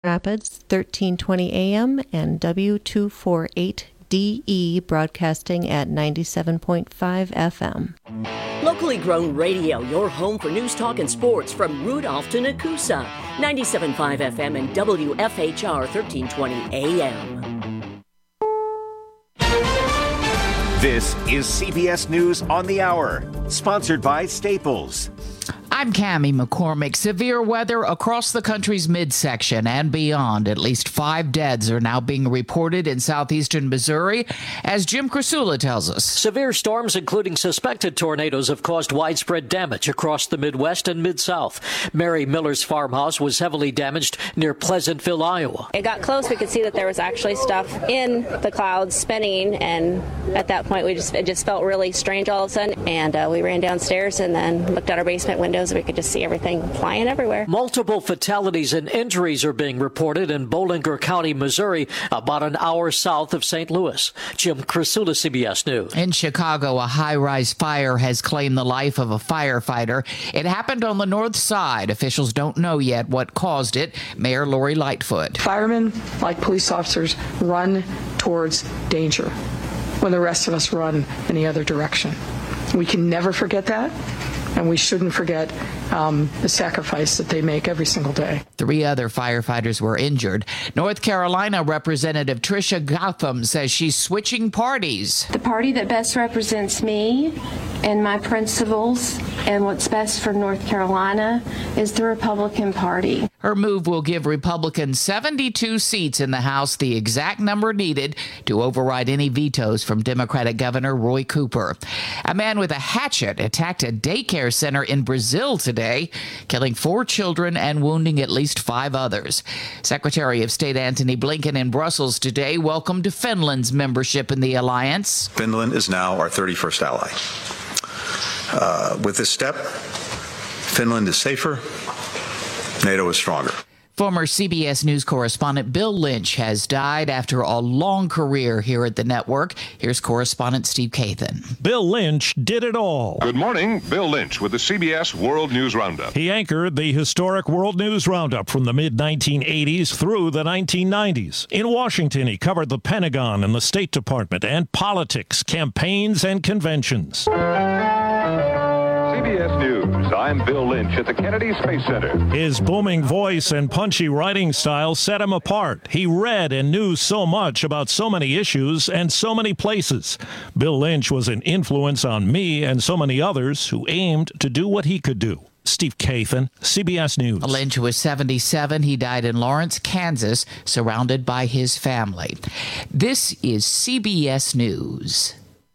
Rapids, 1320 AM and W248DE broadcasting at 97.5 FM. Locally grown radio, your home for news, talk, and sports from Rudolph to Nakusa. 97.5 FM and WFHR 1320 AM. This is CBS News on the Hour, sponsored by Staples. I'm Cammie McCormick. Severe weather across the country's midsection and beyond. At least 5 deaths are now being reported in southeastern Missouri, as Jim Krasula tells us. Severe storms, including suspected tornadoes, have caused widespread damage across the Midwest and Mid-South. Mary Miller's farmhouse was heavily damaged near Pleasantville, Iowa. It got close. We could see that there was actually stuff in the clouds spinning, and at that point it just felt really strange all of a sudden, and we ran downstairs and then looked out our basement windows. We could just see everything flying everywhere. Multiple fatalities and injuries are being reported in Bollinger County, Missouri, about an hour south of St. Louis. Jim Krasula, CBS News. In Chicago, a high-rise fire has claimed the life of a firefighter. It happened on the north side. Officials don't know yet what caused it. Mayor Lori Lightfoot. Firemen, like police officers, run towards danger when the rest of us run in the other direction. We can never forget that. And we shouldn't forget the sacrifice that they make every single day. 3 other firefighters were injured. North Carolina Representative Tricia Gotham says she's switching parties. The party that best represents me and my principles and what's best for North Carolina is the Republican Party. Her move will give Republicans 72 seats in the House, the exact number needed to override any vetoes from Democratic Governor Roy Cooper. A man with a hatchet attacked a daycare center in Brazil today, killing 4 children and wounding at least 5 others. Secretary of State Antony Blinken in Brussels today welcomed Finland's membership in the alliance. Finland is now our 31st ally. With this step, Finland is safer, NATO is stronger. Former CBS News correspondent Bill Lynch has died after a long career here at the network. Here's correspondent Steve Kathan. Bill Lynch did it all. Good morning. Bill Lynch with the CBS World News Roundup. He anchored the historic World News Roundup from the mid-1980s through the 1990s. In Washington, he covered the Pentagon and the State Department and politics, campaigns, and conventions. CBS News. I'm Bill Lynch at the Kennedy Space Center. His booming voice and punchy writing style set him apart. He read and knew so much about so many issues and so many places. Bill Lynch was an influence on me and so many others who aimed to do what he could do. Steve Kathan, CBS News. Lynch was 77. He died in Lawrence, Kansas, surrounded by his family. This is CBS News.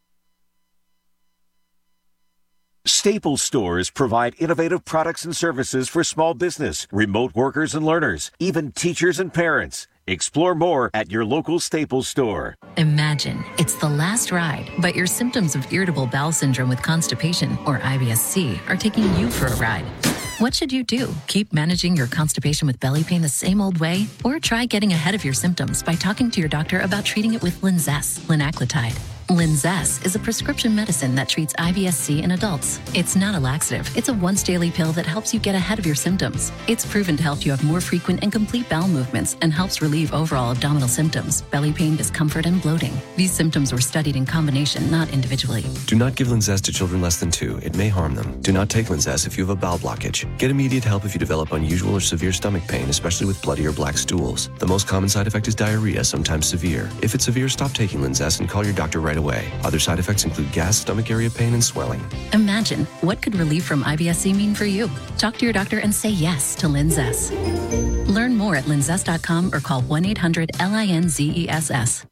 Staples stores provide innovative products and services for small business, remote workers and learners, even teachers and parents. Explore more at your local Staples store. Imagine it's the last ride, but your symptoms of irritable bowel syndrome with constipation, or IBS-C, are taking you for a ride. What should you do? Keep managing your constipation with belly pain the same old way? Or try getting ahead of your symptoms by talking to your doctor about treating it with Linzess, linaclotide. Linzess is a prescription medicine that treats IBS-C in adults. It's not a laxative. It's a once-daily pill that helps you get ahead of your symptoms. It's proven to help you have more frequent and complete bowel movements and helps relieve overall abdominal symptoms, belly pain, discomfort, and bloating. These symptoms were studied in combination, not individually. Do not give Linzess to children less than 2. It may harm them. Do not take Linzess if you have a bowel blockage. Get immediate help if you develop unusual or severe stomach pain, especially with bloody or black stools. The most common side effect is diarrhea, sometimes severe. If it's severe, stop taking Linzess and call your doctor right away. Other side effects include gas, stomach area pain, and swelling. Imagine, what could relief from IBS-C mean for you? Talk to your doctor and say yes to Linzess. Learn more at linzess.com or call 1-800-LINZESS.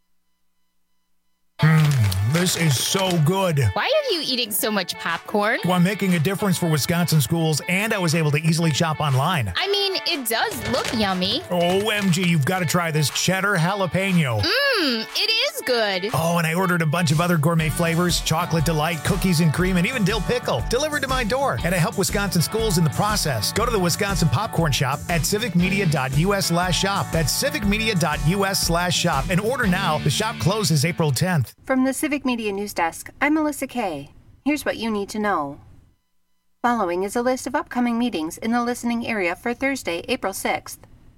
This is so good. Why are you eating so much popcorn? Well, I'm making a difference for Wisconsin schools, and I was able to easily shop online. I mean, it does look yummy. OMG, you've got to try this cheddar jalapeno. It is good. Oh, and I ordered a bunch of other gourmet flavors, chocolate delight, cookies and cream, and even dill pickle, delivered to my door. And I help Wisconsin schools in the process. Go to the Wisconsin Popcorn Shop at civicmedia.us/shop. That's civicmedia.us/shop. And order now. The shop closes April 10th. From the Civic Media News Desk, I'm Melissa Kay. Here's what you need to know. Following is a list of upcoming meetings in the listening area for Thursday, April 6th.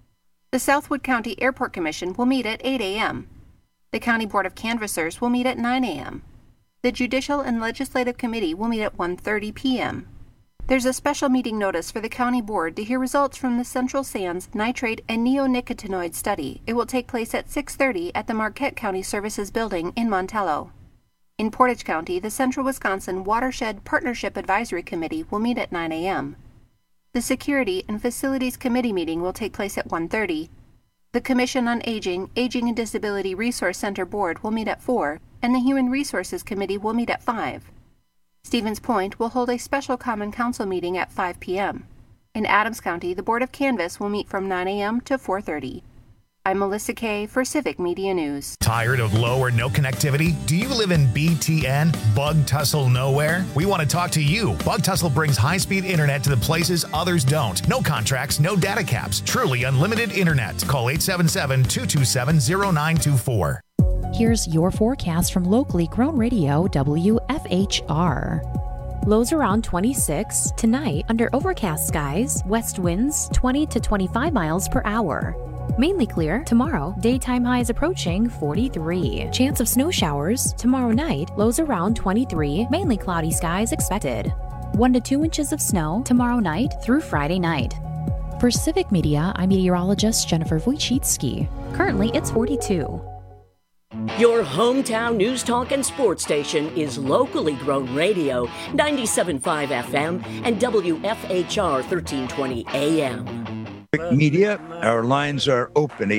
The Southwood County Airport Commission will meet at 8 a.m. The County Board of Canvassers will meet at 9 a.m. The Judicial and Legislative Committee will meet at 1:30 p.m. There's a special meeting notice for the County Board to hear results from the Central Sands Nitrate and Neonicotinoid Study. It will take place at 6:30 at the Marquette County Services Building in Montello. In Portage County, the Central Wisconsin Watershed Partnership Advisory Committee will meet at 9 a.m. The Security and Facilities Committee meeting will take place at 1:30. The Commission on Aging, Aging and Disability Resource Center Board will meet at 4, and the Human Resources Committee will meet at 5. Stevens Point will hold a special Common Council meeting at 5 p.m. In Adams County, the Board of Canvass will meet from 9 a.m. to 4:30. I'm Melissa Kay for Civic Media News. Tired of low or no connectivity? Do you live in BTN, Bug Tussle Nowhere? We want to talk to you. Bug Tussle brings high-speed internet to the places others don't. No contracts, no data caps. Truly unlimited internet. Call 877-227-0924. Here's your forecast from locally grown radio WFHR. Lows around 26. Tonight, under overcast skies, west winds 20 to 25 miles per hour. Mainly clear. Tomorrow, daytime highs approaching 43. Chance of snow showers. Tomorrow night, lows around 23. Mainly cloudy skies expected. 1 to 2 inches of snow tomorrow night through Friday night. For Civic Media, I'm meteorologist Jennifer Wojcicki. Currently, it's 42. Your hometown news talk and sports station is locally grown radio, 97.5 FM and WFHR 1320 AM. Media, our lines are open,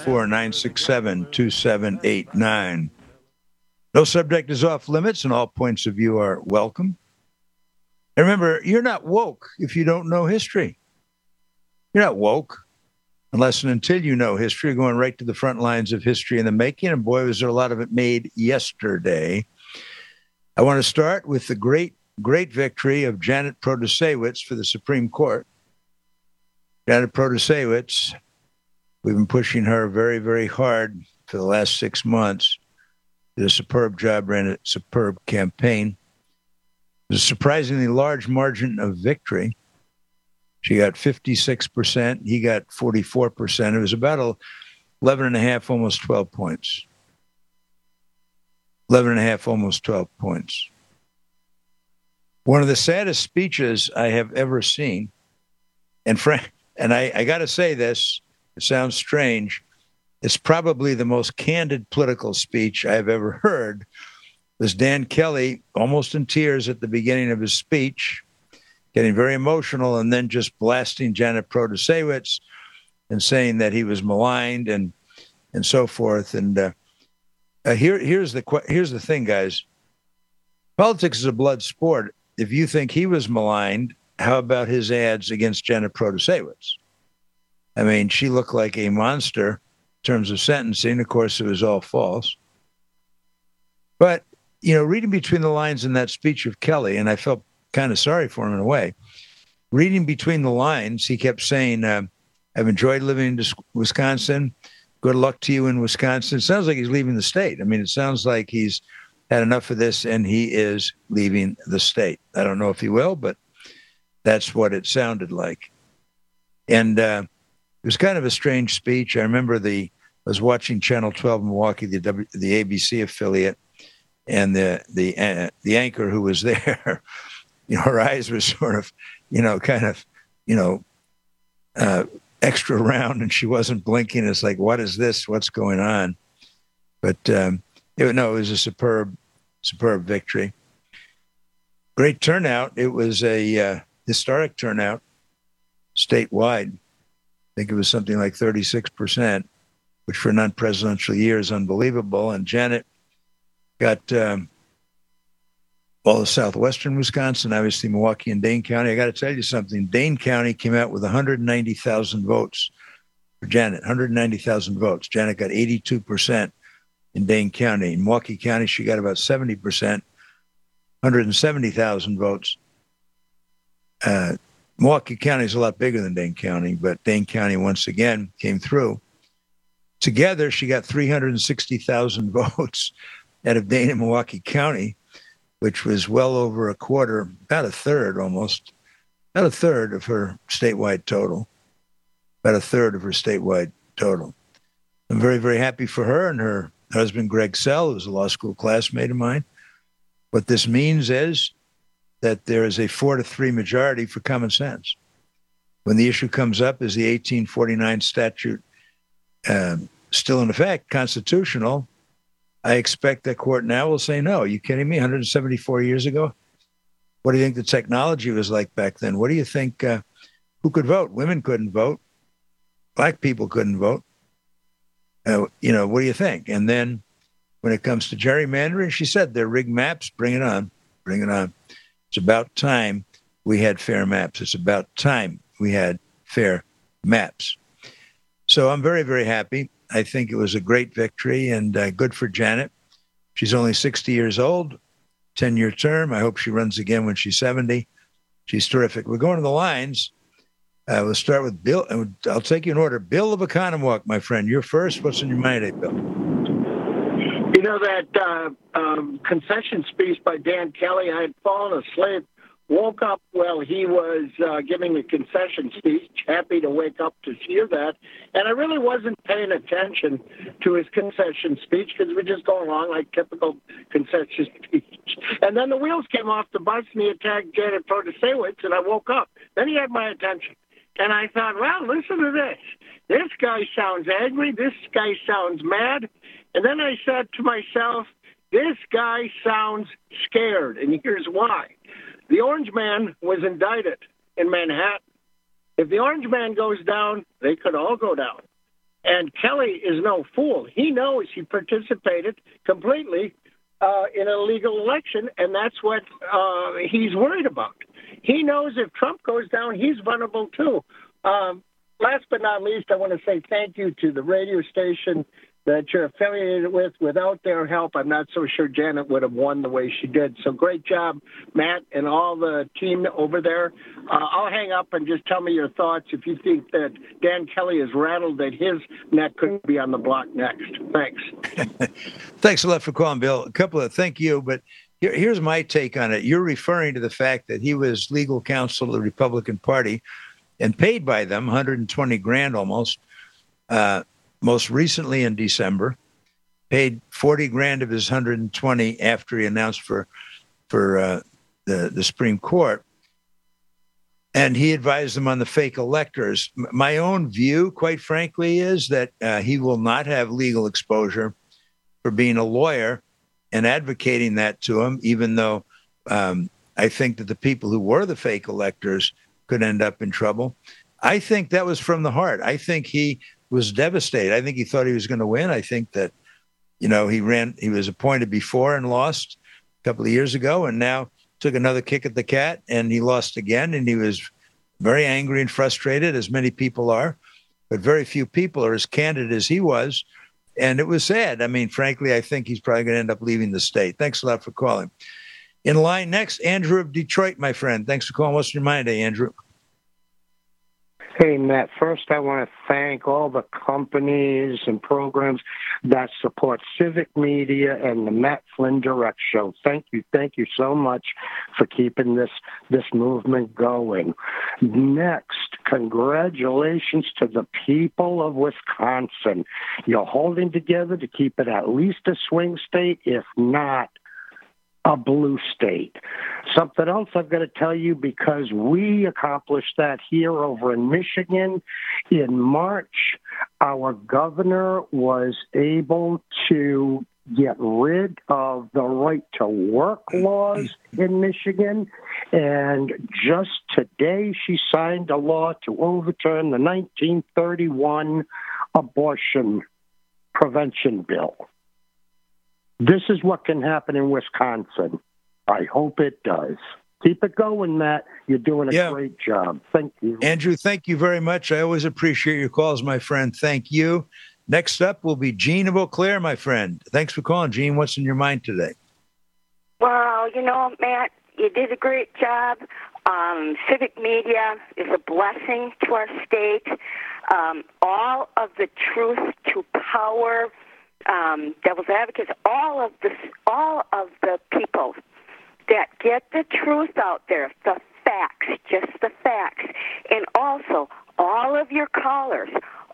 844-967-2789. No subject is off limits and all points of view are welcome. And remember, you're not woke if you don't know history. You're not woke unless and until you know history. You're going right to the front lines of history in the making, and boy, was there a lot of it made yesterday. I want to start with the great victory of Janet Protasiewicz for the Supreme Court. Janet Protasiewicz, we've been pushing her very, very hard for the last 6 months. Did a superb job, ran a superb campaign. It was a surprisingly large margin of victory. She got 56%. He got 44%. It was about 11 and a half, almost 12 points. 11 and a half, almost 12 points. One of the saddest speeches I have ever seen, and I got to say this, it sounds strange, it's probably the most candid political speech I've ever heard, was Dan Kelly, almost in tears at the beginning of his speech, getting very emotional, and then just blasting Janet Protasiewicz and saying that he was maligned and so forth. And here's the thing, guys. Politics is a blood sport. If you think he was maligned, how about his ads against Janet Protasiewicz? I mean, she looked like a monster in terms of sentencing. Of course, it was all false. But, you know, reading between the lines in that speech of Kelly, and I felt kind of sorry for him in a way, reading between the lines, he kept saying, I've enjoyed living in Wisconsin. Good luck to you in Wisconsin. It sounds like he's leaving the state. I mean, it sounds like he's had enough of this and he is leaving the state. I don't know if he will, but that's what it sounded like. And it was kind of a strange speech. I remember I was watching Channel 12 Milwaukee, the ABC affiliate, and the anchor who was there, you know, her eyes were sort of, you know, kind of, you know, extra round, and she wasn't blinking. It's like, what is this? What's going on? But it was a superb victory. Great turnout. It was a historic turnout statewide. I think it was something like 36%, which for a non-presidential year is unbelievable. And Janet got all of southwestern Wisconsin, obviously Milwaukee and Dane County. I got to tell you something. Dane County came out with 190,000 votes for Janet, 190,000 votes. Janet got 82% in Dane County. In Milwaukee County, she got about 70%, 170,000 votes. Milwaukee County is a lot bigger than Dane County, but Dane County once again came through. Together, she got 360,000 votes out of Dane and Milwaukee County, which was well over a quarter, about a third of her statewide total, about a third of her statewide Total. I'm very, very happy for her and her husband, Greg Sell, who's a law school classmate of mine. What this means is that there is a 4-3 majority for common sense. When the issue comes up, is the 1849 statute still in effect, constitutional? I expect that court now will say no. Are you kidding me? 174 years ago? What do you think the technology was like back then? What do you think? Who could vote? Women couldn't vote. Black people couldn't vote. What do you think? And then when it comes to gerrymandering, she said they're rigged maps. Bring it on. Bring it on. It's about time we had fair maps. It's about time we had fair maps. So I'm very, very happy. I think it was a great victory and good for Janet. She's only 60 years old, 10-year term. I hope she runs again when she's 70. She's terrific. We're going to the lines. We'll start with Bill, and I'll take you in order. Bill of Economowoc, my friend. You're first. What's in your mind, Bill? You know that concession speech by Dan Kelly, I had fallen asleep, woke up while he was giving a concession speech, happy to wake up to hear that. And I really wasn't paying attention to his concession speech because we're just going along like typical concession speech. And then the wheels came off the bus and he attacked Janet Protasewicz, and I woke up. Then he had my attention. And I thought, well, listen to this. This guy sounds angry. This guy sounds mad. And then I said to myself, this guy sounds scared. And here's why. The Orange Man was indicted in Manhattan. If the Orange Man goes down, they could all go down. And Kelly is no fool. He knows he participated completely in a legal election, and that's what he's worried about. He knows if Trump goes down, he's vulnerable too. Last but not least, I want to say thank you to the radio station that you're affiliated with. Without their help, I'm not so sure Janet would have won the way she did. So great job, Matt, and all the team over there. I'll hang up and just tell me your thoughts if you think that Dan Kelly is rattled that his neck could be on the block next. Thanks. Thanks a lot for calling, Bill. Thank you, but here's my take on it. You're referring to the fact that he was legal counsel of the Republican Party and paid by them $120,000 almost. Most recently in December, paid $40,000 of his $120,000 after he announced for the Supreme Court. And he advised them on the fake electors. My own view, quite frankly, is that he will not have legal exposure for being a lawyer and advocating that to him, even though I think that the people who were the fake electors could end up in trouble. I think that was from the heart. I think he was devastated. I think he thought he was going to win. I think that, he was appointed before and lost a couple of years ago, and now took another kick at the cat and he lost again. And he was very angry and frustrated, as many people are, but very few people are as candid as he was. And it was sad. I mean, frankly, I think he's probably going to end up leaving the state. Thanks a lot for calling. In line next, Andrew of Detroit, my friend. Thanks for calling. What's in your mind today, Andrew? Hey, Matt, first I want to thank all the companies and programs that support Civic Media and the Matt Flynn Direct Show. Thank you so much for keeping this movement going. Next, congratulations to the people of Wisconsin. You're holding together to keep it at least a swing state, if not a blue state. Something else I've got to tell you, because we accomplished that here over in Michigan. In March, our governor was able to get rid of the right to work laws in Michigan. And just today, she signed a law to overturn the 1931 abortion prevention bill. This is what can happen in Wisconsin. I hope it does. Keep it going, Matt. You're doing a great job. Thank you. Andrew, thank you very much. I always appreciate your calls, my friend. Thank you. Next up will be Gene of Eau Claire, my friend. Thanks for calling, Gene. What's in your mind today? Well, Matt, you did a great job. Civic Media is a blessing to our state. All of the truth to power devil's advocates, all of the people that get the truth out there, the facts, just the facts, and also all of your callers,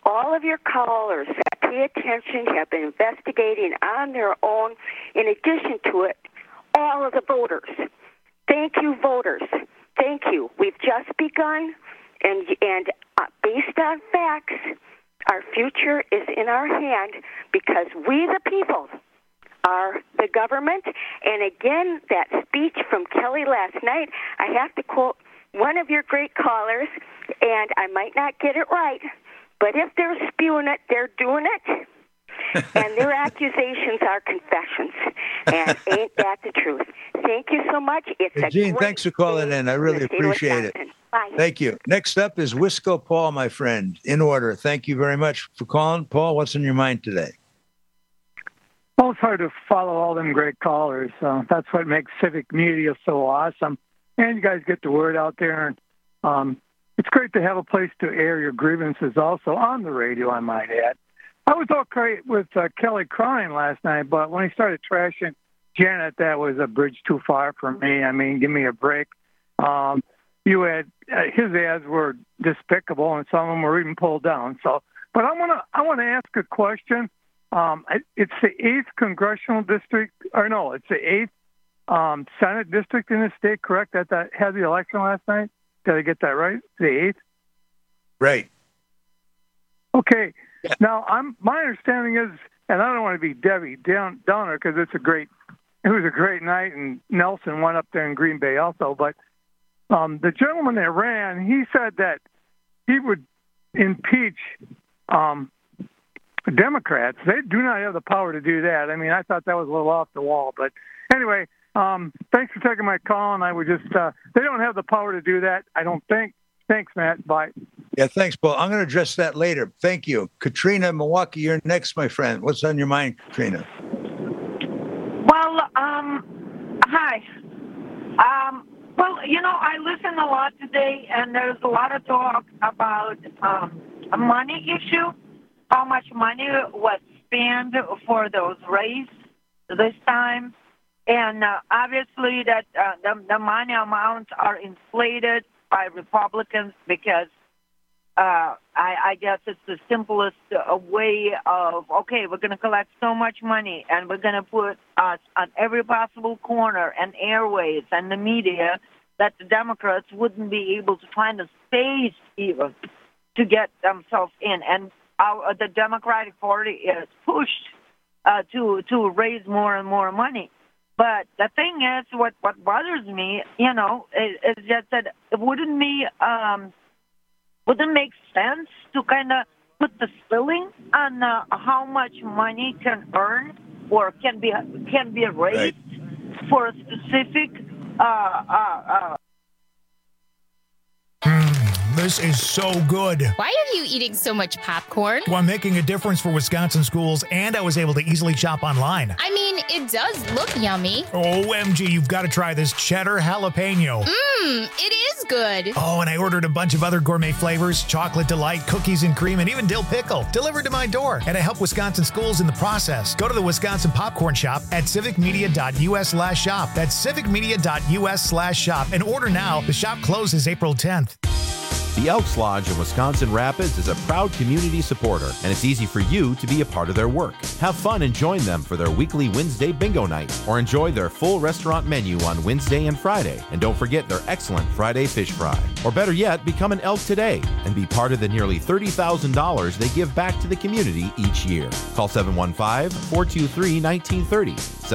all of your callers that pay attention have been investigating on their own. In addition to it, all of the voters. Thank you, voters. Thank you. We've just begun, and based on facts, our future is in our hand because we, the people, are the government. And again, that speech from Kelly last night, I have to quote one of your great callers, and I might not get it right, but if they're spewing it, they're doing it. And their accusations are confessions. And ain't that the truth? Thank you so much. It's Gene, thanks for calling in. I really appreciate it. Bye. Thank you. Next up is Wisco Paul, my friend. In order. Thank you very much for calling. Paul, what's on your mind today? Well, it's hard to follow all them great callers. That's what makes civic media so awesome. And you guys get the word out there. And it's great to have a place to air your grievances also on the radio, I might add. I was okay with Kelly crying last night, but when he started trashing Janet, that was a bridge too far for me. I mean, give me a break. You had his ads were despicable, and some of them were even pulled down. So, but I want to ask a question. It's the 8th congressional district, or no, it's the 8th Senate district in the state, correct? That had the election last night. Did I get that right? The 8th. Right. Okay. Yeah. Now, my understanding is, and I don't want to be Debbie Downer because it was a great night, and Nelson went up there in Green Bay also. But the gentleman that ran, he said that he would impeach Democrats. They do not have the power to do that. I mean, I thought that was a little off the wall. But anyway, thanks for taking my call, and I would just they don't have the power to do that, I don't think. Thanks, Matt. Bye. Yeah, thanks, Paul. I'm going to address that later. Thank you. Katrina, Milwaukee, you're next, my friend. What's on your mind, Katrina? Well, hi. Well, I listen a lot today, and there's a lot of talk about a money issue, how much money was spent for those races this time. And obviously that the money amounts are inflated by Republicans because I guess it's the simplest way of, okay, we're going to collect so much money and we're going to put us on every possible corner and airways and the media that the Democrats wouldn't be able to find a space even to get themselves in. And the Democratic Party is pushed to raise more and more money. But the thing is, what bothers me, is just that it wouldn't make sense to kind of put the ceiling on how much money can earn or can be raised for a specific. This is so good. Why are you eating so much popcorn? Well, I'm making a difference for Wisconsin schools, and I was able to easily shop online. I mean, it does look yummy. OMG, you've got to try this cheddar jalapeno. It is good. Oh, and I ordered a bunch of other gourmet flavors, chocolate delight, cookies and cream, and even dill pickle, delivered to my door. And I help Wisconsin schools in the process. Go to the Wisconsin Popcorn Shop at civicmedia.us/shop. That's civicmedia.us/shop. And order now. The shop closes April 10th. The Elks Lodge in Wisconsin Rapids is a proud community supporter, and it's easy for you to be a part of their work. Have fun and join them for their weekly Wednesday bingo night, or enjoy their full restaurant menu on Wednesday and Friday. And don't forget their excellent Friday fish fry. Or better yet, become an Elk today and be part of the nearly $30,000 they give back to the community each year. Call 715-423-1930.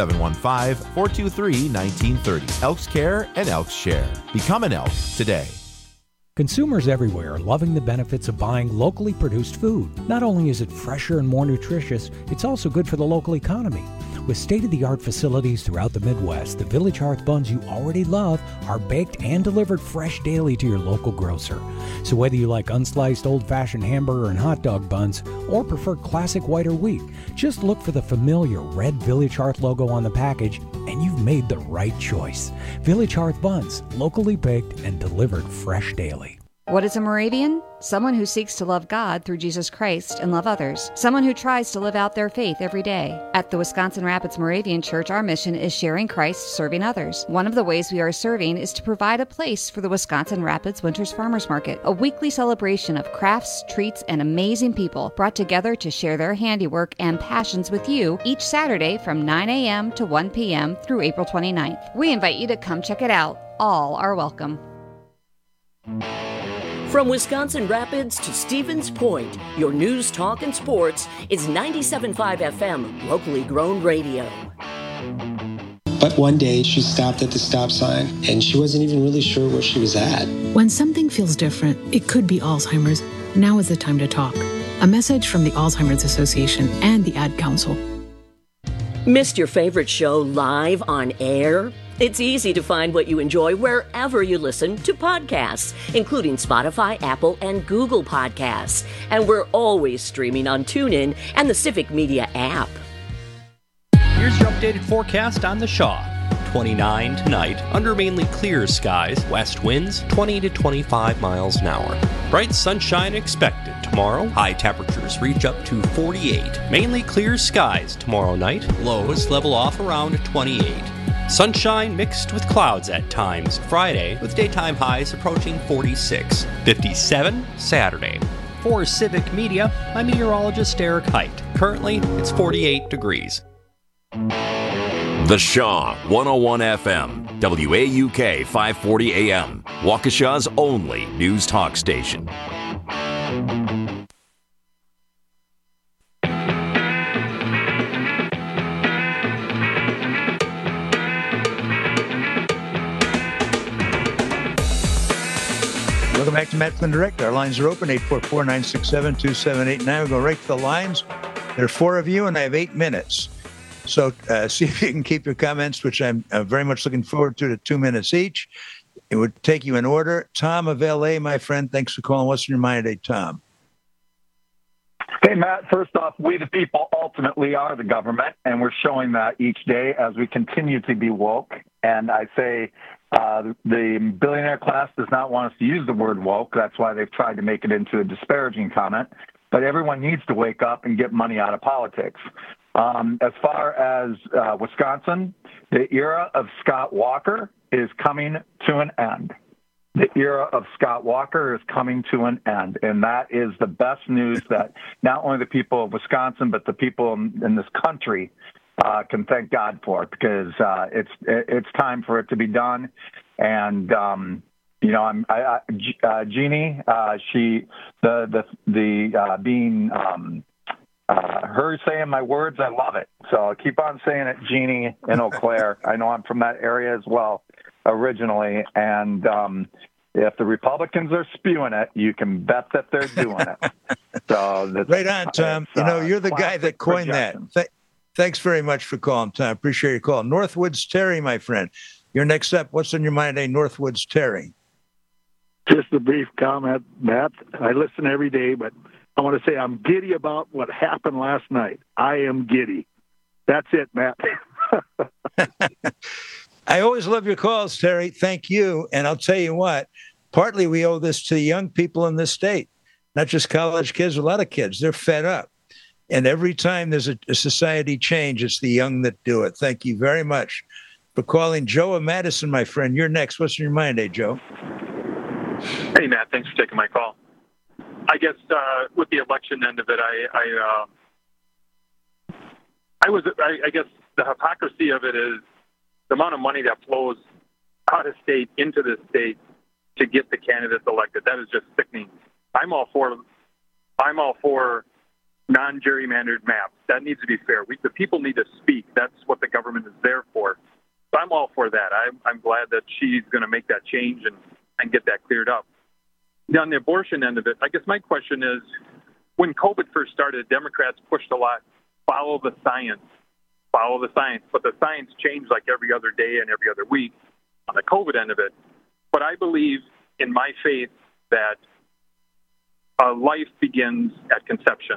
715-423-1930. Elks Care and Elks Share. Become an Elk today. Consumers everywhere are loving the benefits of buying locally produced food. Not only is it fresher and more nutritious, it's also good for the local economy. With state-of-the-art facilities throughout the Midwest, the Village Hearth buns you already love are baked and delivered fresh daily to your local grocer. So whether you like unsliced old-fashioned hamburger and hot dog buns or prefer classic white or wheat, just look for the familiar red Village Hearth logo on the package and you've made the right choice. Village Hearth buns, locally baked and delivered fresh daily. What is a Moravian? Someone who seeks to love God through Jesus Christ and love others. Someone who tries to live out their faith every day. At the Wisconsin Rapids Moravian Church, our mission is sharing Christ, serving others. One of the ways we are serving is to provide a place for the Wisconsin Rapids Winters Farmers Market, a weekly celebration of crafts, treats, and amazing people brought together to share their handiwork and passions with you each Saturday from 9 a.m. to 1 p.m. through April 29th. We invite you to come check it out. All are welcome. From Wisconsin Rapids to Stevens Point, your news, talk, and sports is 97.5 FM, locally grown radio. But one day she stopped at the stop sign and she wasn't even really sure where she was at. When something feels different, it could be Alzheimer's. Now is the time to talk. A message from the Alzheimer's Association and the Ad Council. Missed your favorite show live on air? It's easy to find what you enjoy wherever you listen to podcasts, including Spotify, Apple, and Google Podcasts. And we're always streaming on TuneIn and the Civic Media app. Here's your updated forecast on the Shaw. 29 tonight, under mainly clear skies, west winds 20 to 25 miles an hour. Bright sunshine expected tomorrow. High temperatures reach up to 48. Mainly clear skies tomorrow night. Lows level off around 28. Sunshine mixed with clouds at times Friday, with daytime highs approaching 46. 57 Saturday. For Civic Media, I'm meteorologist Eric Height. Currently, it's 48 degrees. The Shaw, 101 FM, WAUK 540 AM, Waukesha's only news talk station. Welcome back to Matt Flynn Direct. Our lines are open, 844-967-2789. We'll go right to the lines. There are 4 of you, and I have 8 minutes. So see if you can keep your comments, which I'm very much looking forward to 2 minutes each. It would take you in order. Tom of L.A., my friend, thanks for calling. What's in your mind today, Tom? Hey, Matt, first off, we the people ultimately are the government, and we're showing that each day as we continue to be woke. And I say the billionaire class does not want us to use the word woke. That's why they've tried to make it into a disparaging comment. But everyone needs to wake up and get money out of politics. As far as Wisconsin, the era of Scott Walker is coming to an end. The era of Scott Walker is coming to an end, and that is the best news that not only the people of Wisconsin, but the people in this country can thank God for, because it's time for it to be done. And Jeannie, being her saying my words, I love it. So keep on saying it, Jeannie in Eau Claire. I know I'm from that area as well originally, and if the Republicans are spewing it, you can bet that they're doing it. So right on, Tom. You're the guy that coined that. Thanks very much for calling, Tom. Appreciate your call. Northwoods Terry, my friend. You're next up. What's on your mind today, Northwoods Terry? Just a brief comment, Matt. I listen every day, but I want to say I'm giddy about what happened last night. I am giddy. That's it, Matt. I always love your calls, Terry. Thank you. And I'll tell you what, partly we owe this to the young people in this state, not just college kids, a lot of kids. They're fed up. And every time there's a society change, it's the young that do it. Thank you very much for calling. Joe of Madison, my friend. You're next. What's in your mind, Joe? Hey, Matt. Thanks for taking my call. I guess with the election end of it, I guess the hypocrisy of it is the amount of money that flows out of state into the state to get the candidates elected. That is just sickening. I'm all for non-gerrymandered maps. That needs to be fair. The people need to speak. That's what the government is there for. So I'm all for that. I'm glad that she's going to make that change and get that cleared up. On the abortion end of it, I guess my question is, when COVID first started, Democrats pushed a lot, follow the science. But the science changed like every other day and every other week on the COVID end of it. But I believe in my faith that life begins at conception.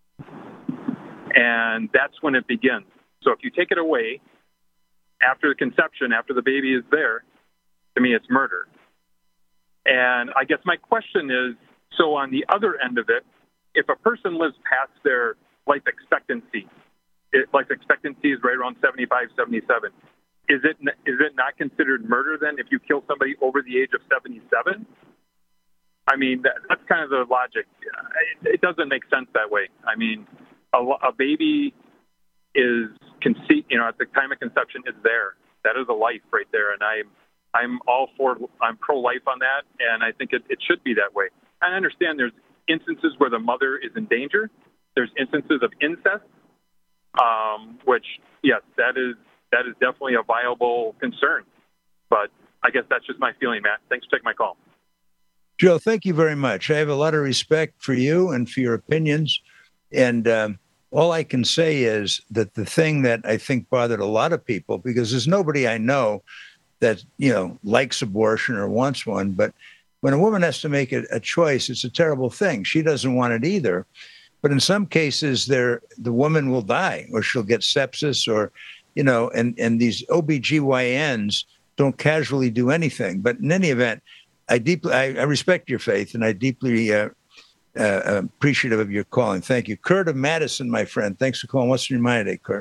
And that's when it begins. So if you take it away after the conception, after the baby is there, to me it's murder. And I guess my question is, so on the other end of it, if a person lives past their life expectancy is right around 75, 77, is it not considered murder then if you kill somebody over the age of 77? I mean, that's kind of the logic. It doesn't make sense that way. I mean, a baby is at the time of conception is there. That is a life right there, and I'm pro-life on that, and I think it should be that way. I understand there's instances where the mother is in danger. There's instances of incest, which, yes, that is definitely a viable concern. But I guess that's just my feeling, Matt. Thanks for taking my call. Joe, thank you very much. I have a lot of respect for you and for your opinions. And all I can say is that the thing that I think bothered a lot of people, because there's nobody I know that, likes abortion or wants one, but when a woman has to make a choice, it's a terrible thing. She doesn't want it either. But in some cases, the woman will die, or she'll get sepsis, or, and these OBGYNs don't casually do anything. But in any event, I respect your faith, and I deeply appreciative of your calling. Thank you. Kurt of Madison, my friend. Thanks for calling. What's on your mind today, Kurt?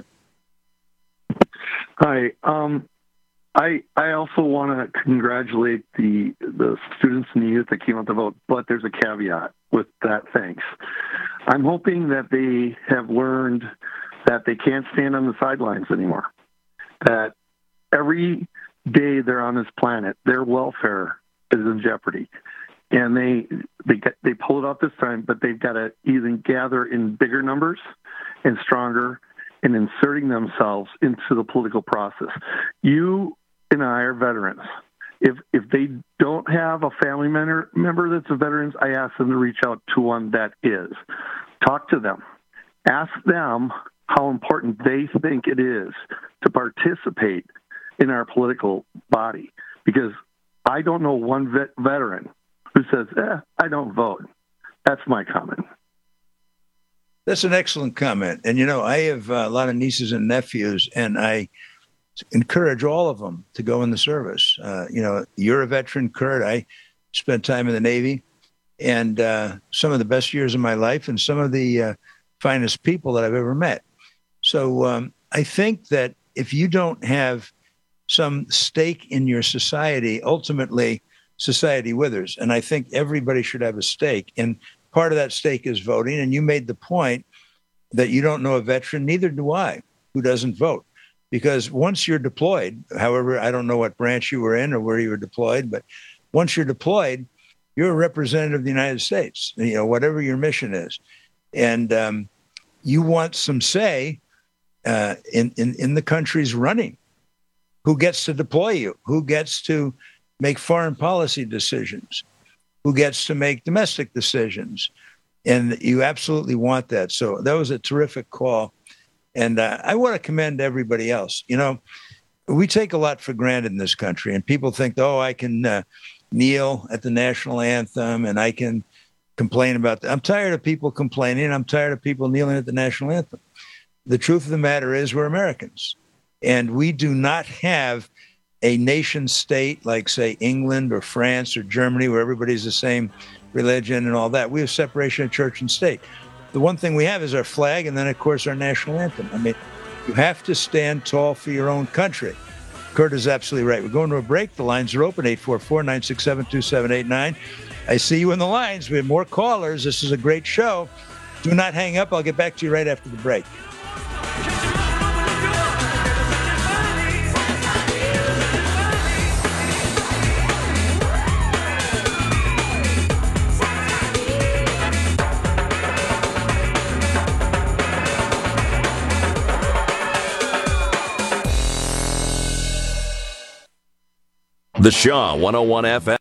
Hi. I also want to congratulate the students and the youth that came out to vote, but there's a caveat with that. Thanks. I'm hoping that they have learned that they can't stand on the sidelines anymore, that every day they're on this planet, their welfare is in jeopardy. And they pull it off this time, but they've got to even gather in bigger numbers and stronger in inserting themselves into the political process. You and I are veterans. If they don't have a family member that's a veteran, I ask them to reach out to one that is. Talk to them. Ask them how important they think it is to participate in our political body. Because I don't know one veteran who says, I don't vote. That's my comment. That's an excellent comment. And, I have a lot of nieces and nephews, and I encourage all of them to go in the service. You're a veteran, Kurt. I spent time in the Navy, and some of the best years of my life and some of the finest people that I've ever met. So I think that if you don't have some stake in your society, ultimately society withers. And I think everybody should have a stake. And part of that stake is voting. And you made the point that you don't know a veteran, neither do I, who doesn't vote. Because once you're deployed, however, I don't know what branch you were in or where you were deployed, but once you're deployed, you're a representative of the United States, whatever your mission is. And you want some say in the country's running. Who gets to deploy you? Who gets to make foreign policy decisions? Who gets to make domestic decisions? And you absolutely want that. So that was a terrific call. And I want to commend everybody else. We take a lot for granted in this country, and people think, I can kneel at the national anthem and I can complain about that. I'm tired of people complaining. I'm tired of people kneeling at the national anthem. The truth of the matter is we're Americans. And we do not have a nation state like, say, England or France or Germany, where everybody's the same religion and all that. We have separation of church and state. The one thing we have is our flag and then, of course, our national anthem. I mean, you have to stand tall for your own country. Kurt is absolutely right. We're going to a break. The lines are open, 844-967-2789. I see you in the lines. We have more callers. This is a great show. Do not hang up. I'll get back to you right after the break. The Shaw 101 FM.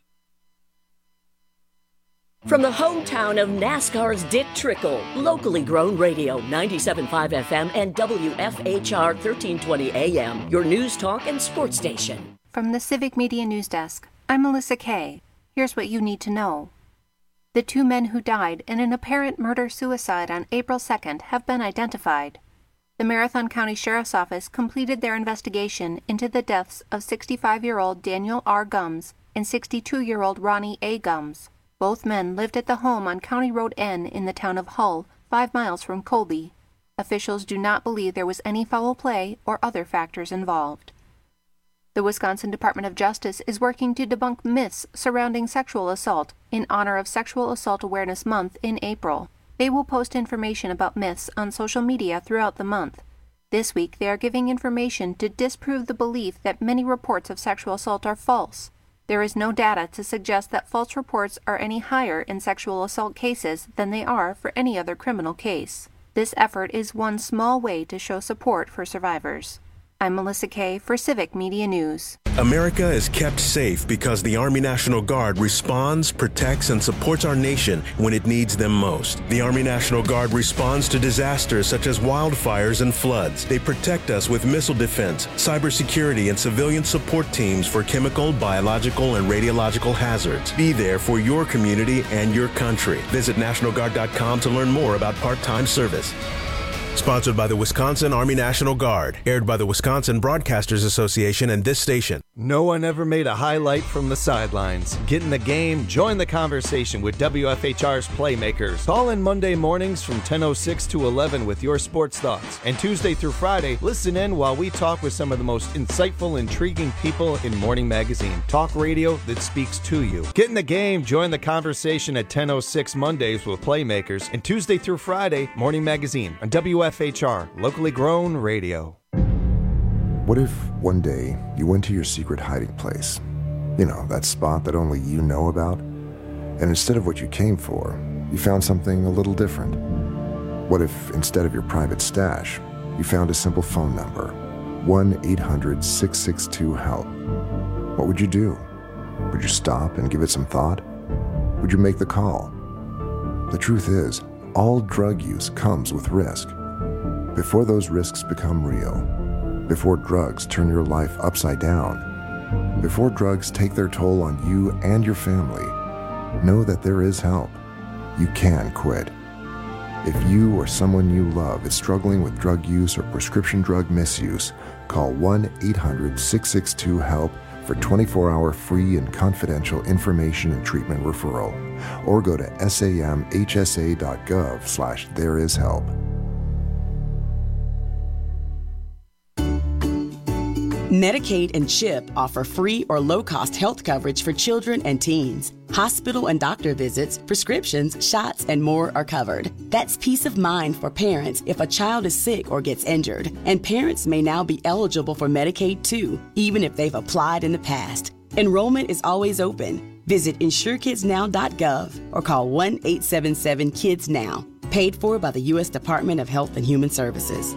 From the hometown of NASCAR's Dick Trickle, locally grown radio, 97.5 FM and WFHR 1320 AM, your news, talk, and sports station. From the Civic Media News Desk, I'm Melissa Kay. Here's what you need to know. The two men who died in an apparent murder-suicide on April 2nd have been identified. The Marathon County Sheriff's Office completed their investigation into the deaths of 65-year-old Daniel R. Gumbs and 62-year-old Ronnie A. Gums. Both men lived at the home on County Road N in the town of Hull, 5 miles from Colby. Officials do not believe there was any foul play or other factors involved. The Wisconsin Department of Justice is working to debunk myths surrounding sexual assault in honor of Sexual Assault Awareness Month in April. They will post information about myths on social media throughout the month. This week, they are giving information to disprove the belief that many reports of sexual assault are false. There is no data to suggest that false reports are any higher in sexual assault cases than they are for any other criminal case. This effort is one small way to show support for survivors. I'm Melissa Kay for Civic Media News. America is kept safe because the Army National Guard responds, protects, and supports our nation when it needs them most. The Army National Guard responds to disasters such as wildfires and floods. They protect us with missile defense, cybersecurity, and civilian support teams for chemical, biological, and radiological hazards. Be there for your community and your country. Visit NationalGuard.com to learn more about part-time service. Sponsored by the Wisconsin Army National Guard. Aired by the Wisconsin Broadcasters Association and this station. No one ever made a highlight from the sidelines. Get in the game, join the conversation with WFHR's Playmakers. Call in Monday mornings from 10:06 to 11 with your sports thoughts. And Tuesday through Friday, listen in while we talk with some of the most insightful, intriguing people in Morning Magazine. Talk radio that speaks to you. Get in the game, join the conversation at 10:06 Mondays with Playmakers. And Tuesday through Friday, Morning Magazine on WFHR, locally grown radio. What if one day you went to your secret hiding place? You know, that spot that only you know about? And instead of what you came for, you found something a little different. What if instead of your private stash, you found a simple phone number, 1-800-662-HELP? What would you do? Would you stop and give it some thought? Would you make the call? The truth is, all drug use comes with risk. Before those risks become real, before drugs turn your life upside down, before drugs take their toll on you and your family, know that there is help. You can quit. If you or someone you love is struggling with drug use or prescription drug misuse, call 1-800-662-HELP for 24-hour free and confidential information and treatment referral, or go to samhsa.gov/thereishelp. Medicaid and CHIP offer free or low-cost health coverage for children and teens. Hospital and doctor visits, prescriptions, shots, and more are covered. That's peace of mind for parents if a child is sick or gets injured. And parents may now be eligible for Medicaid too, even if they've applied in the past. Enrollment is always open. Visit InsureKidsNow.gov or call 1-877-KIDS-NOW. Paid for by the U.S. Department of Health and Human Services.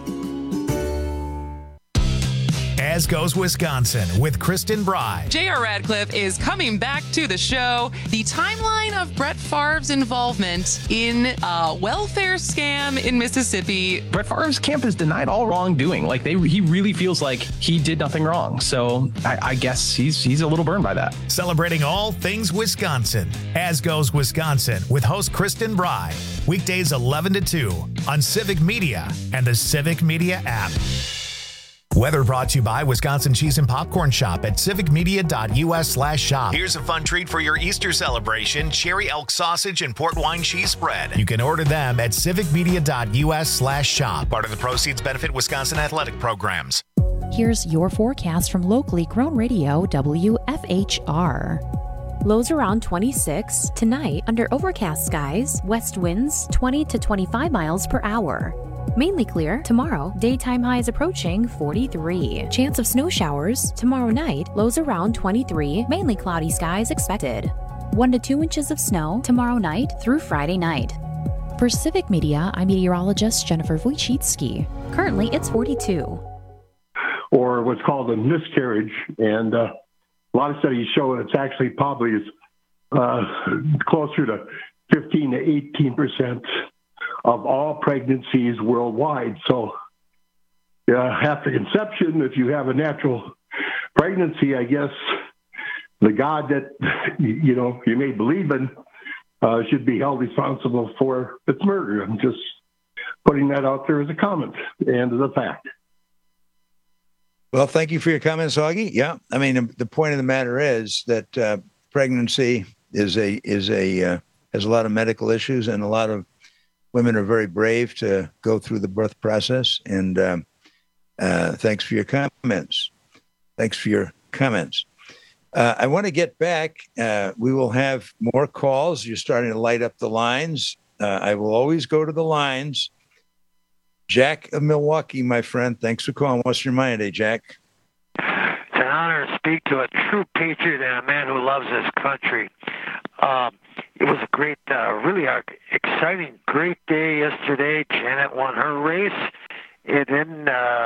As Goes Wisconsin with Kristen Bry. J.R. Radcliffe is coming back to the show. The timeline of Brett Favre's involvement in a welfare scam in Mississippi. Brett Favre's camp has denied all wrongdoing. He really feels like he did nothing wrong. So I guess he's a little burned by that. Celebrating all things Wisconsin. As Goes Wisconsin with host Kristen Bry. Weekdays 11 to 2 on Civic Media and the Civic Media app. Weather brought to you by Wisconsin Cheese and Popcorn Shop at civicmedia.us/shop. Here's a fun treat for your Easter celebration: cherry elk sausage and port wine cheese spread. You can order them at civicmedia.us/shop. Part of the proceeds benefit Wisconsin athletic programs. Here's your forecast from locally grown radio WFHR. Lows around 26. Tonight, under overcast skies, west winds 20 to 25 miles per hour. Mainly clear tomorrow, daytime highs approaching 43. Chance of snow showers tomorrow night, lows around 23, mainly cloudy skies expected. 1 to 2 inches of snow tomorrow night through Friday night. For Civic Media, I'm meteorologist Jennifer Wojcicki. Currently, it's 42. Or what's called a miscarriage, and a lot of studies show it's actually probably closer to 15 to 18% of all pregnancies worldwide. So after conception, if you have a natural pregnancy, I guess the God that, you may believe in should be held responsible for its murder. I'm just putting that out there as a comment and as a fact. Well, thank you for your comments, Augie. Yeah, I mean, the point of the matter is that pregnancy has a lot of medical issues, and a lot of women are very brave to go through the birth process. And thanks for your comments. I want to get back. We will have more calls. You're starting to light up the lines. I will always go to the lines. Jack of Milwaukee, my friend. Thanks for calling. What's your mind today, Jack? It's an honor to speak to a true patriot and a man who loves his country. It was a great, really exciting, great day yesterday. Janet won her race. And then